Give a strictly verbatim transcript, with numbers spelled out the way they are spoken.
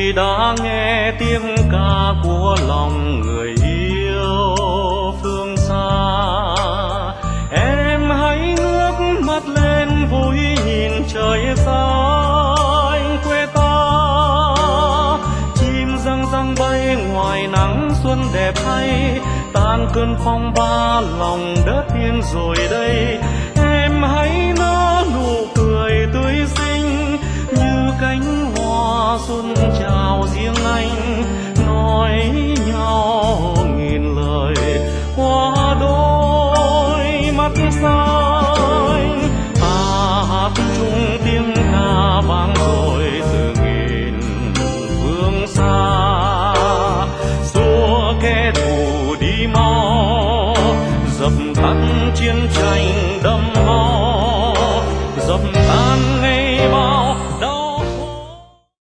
đã nghe tiếng ca của lòng người yêu phương xa. Em hãy ngước mắt lên vui nhìn trời xanh quê ta. Chim răng răng bay ngoài nắng xuân đẹp hay, tan cơn phong ba lòng đất yên rồi đây. Em hãy nở nụ cười tươi xinh như cánh hoa xuân chào riêng anh, nói nhau nghìn lời qua đôi mắt xanh. Ta hát chung tiếng ca vang rồi từ nghìn phương xa, xua kẻ thù đi mau, dập tắt chiến tranh